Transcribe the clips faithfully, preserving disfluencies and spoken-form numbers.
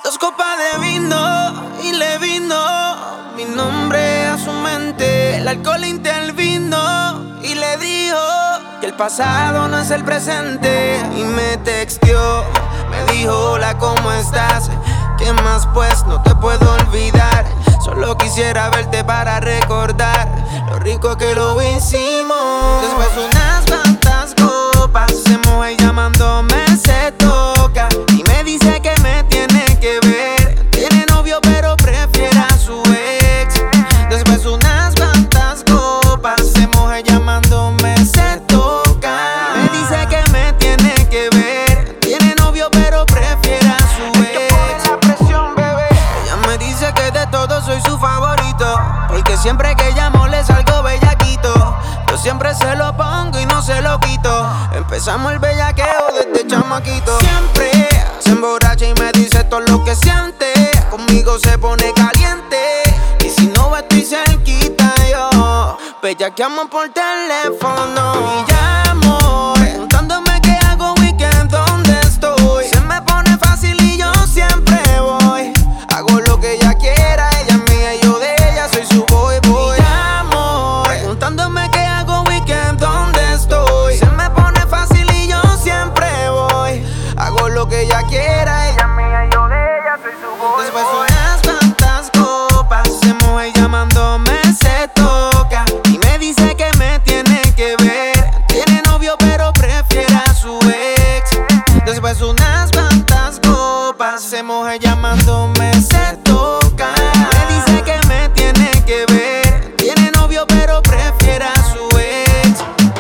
Dos copas de vino y le vino mi nombre a su mente. El alcohol intervino y le dijo que el pasado no es el presente. Y me texteó, me dijo hola, ¿cómo estás? ¿Qué más pues? No te puedo olvidar. Solo quisiera verte para recordar lo rico que lo hicimos. Después unas cuantas copas, se moja y llamándome se toca. Y me dice que me tiene que ver. Tiene novio pero prefiere a su ex. Después unas cuantas copas, se moja y llamándome se toca. Y me dice que me tiene que ver. Tiene novio pero prefiere a su ex. La presión, bebé. Ella me dice que de todos soy su favorito, porque siempre que llamo le salgo bellaquito. Yo siempre se lo pongo y no se lo quito. Empezamos el bellaqueo desde chamaquito. Siempre se emborracha y me dice todo lo que siente. Conmigo se pone caliente, y si no estoy cerquita yo bellaqueamos por teléfono. Y llamo preguntándome qué hago weekend, dónde estoy. Se me pone fácil y yo siempre voy. Hago lo que ella quiera, ella es mía y yo de ella, soy su boy boy. Y llamo preguntándome qué hago weekend, dónde estoy. Se me pone fácil y yo siempre voy. Hago lo que ella quiera, ella es mía y yo de ella, soy su boy boy. Después unas cuantas copas, se moja y llamándome se toca. Y me dice que me tiene que ver. Tiene novio pero prefiere a su ex. Después unas cuantas copas, se moja y llamándome se toca. Me dice que me tiene que ver. Tiene novio pero prefiere a su ex.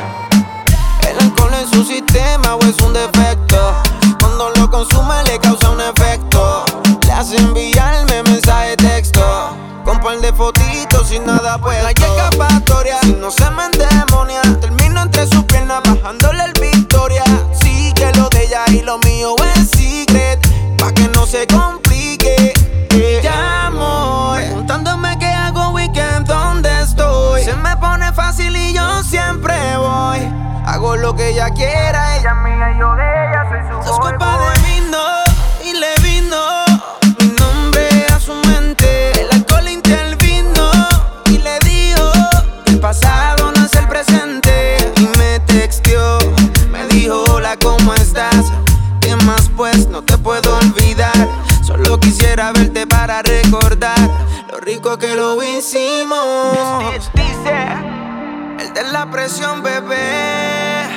El alcohol en su sistema o es un defecto. Cuando lo consume le causa un efecto. Le hace enviarme mensaje texto con par de fotitos sin nada puesto. No hay escapatoria si no se me endemonia. Termino entre sus piernas bajándole el Victoria. Sí que lo de ella y lo mío es secret, pa' que no se complique. eh. Llamo preguntándome qué hago weekend, dónde estoy. Se me pone fácil y yo siempre voy. Hago lo que ella quiera, ella es mía y yo de ella, soy su Dos copas de vino y le vino mi nombre a su mente. El alcohol intervino y le dijo que el pasado no es el presente. Y me texteó, me dijo hola, ¿cómo estás? ¿Qué más pues? No te puedo olvidar. Solo quisiera verte para recordar lo rico que lo hicimos. Dice el de la presión, bebé.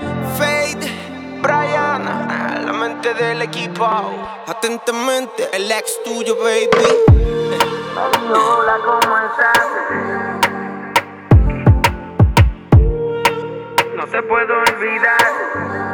Fade, Brian, la mente del equipo. Atentamente, el ex tuyo, baby. Hola, ¿cómo estás? No te puedo olvidar.